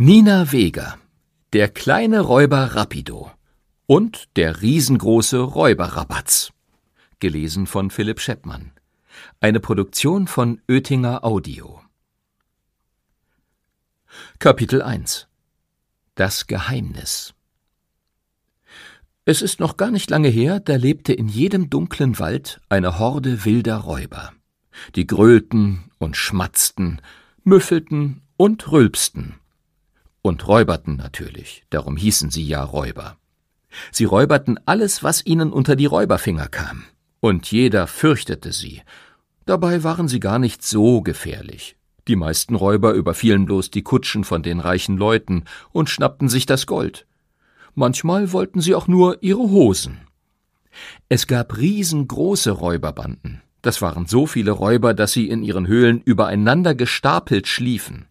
Nina Weger, der kleine Räuber Rapido und der riesengroße Räuber Rabatz. Gelesen von Philipp Scheppmann. Eine Produktion von Oetinger Audio. Kapitel 1 – Das Geheimnis. Es ist noch gar nicht lange her, da lebte in jedem dunklen Wald eine Horde wilder Räuber. Die gröhlten und schmatzten, müffelten und rülpsten. Und räuberten natürlich, darum hießen sie ja Räuber. Sie räuberten alles, was ihnen unter die Räuberfinger kam. Und jeder fürchtete sie. Dabei waren sie gar nicht so gefährlich. Die meisten Räuber überfielen bloß die Kutschen von den reichen Leuten und schnappten sich das Gold. Manchmal wollten sie auch nur ihre Hosen. Es gab riesengroße Räuberbanden. Das waren so viele Räuber, dass sie in ihren Höhlen übereinander gestapelt schliefen.